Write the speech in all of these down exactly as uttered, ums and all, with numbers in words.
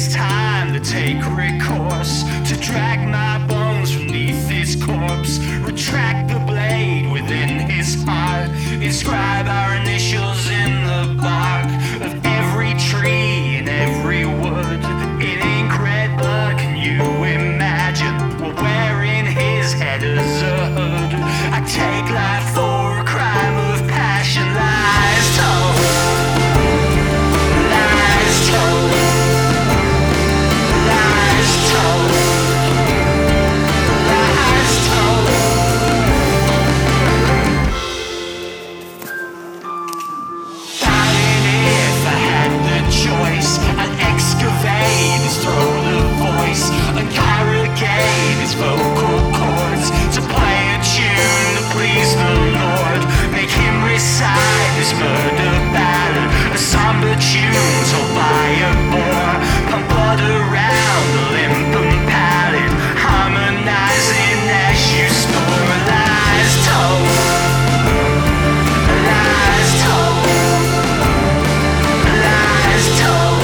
it's time to take recourse, to drag my bones from beneath his corpse, retract the blade within his heart, inscribe our initials in the bark of every tree and every wood in ink red blood. Can you imagine we're wearing his head as a hood? I take life for a crime of passion. Lies told, lies told, lies told, lies told. Darling, if I had the choice, I'd excavate his throat of voice, interrogate his vocal cords, to play a tune to please the Lord, make him recite his murder ballad, a somber tune told by a bore, pump blood around the limp and pallid, harmonizing as you snore. Lies told, lies told, lies told,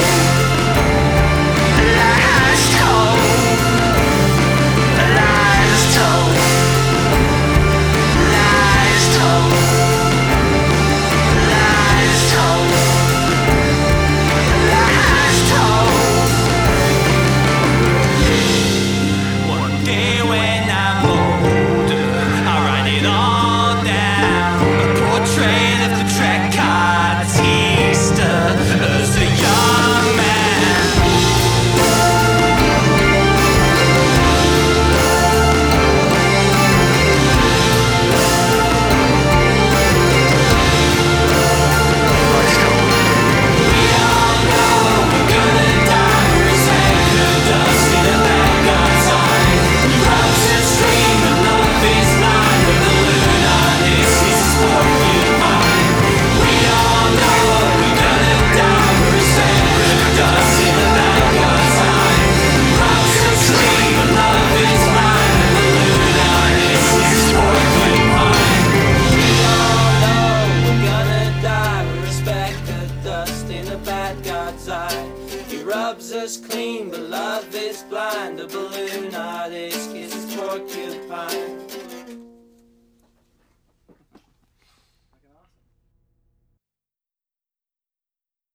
lies told, lies told, lies told, lies told, lies told. One day when I'm older, I'll write it all down, a portrait of the Trecartista as a young man. We all know we're gonna die. We're saying the dust in a bag God's eye. He rubs his stream and love is blind, but the lunar is his porcupine. We all know we're gonna die. We're saying the dust in a bag God's eye. He rubs his stream and love is blind, but the lunar is his porcupine. We all know we're gonna die. We respect the dust in a bad God's eye. He rubs us clean, but love is blind. A balloon artist kisses porcupine.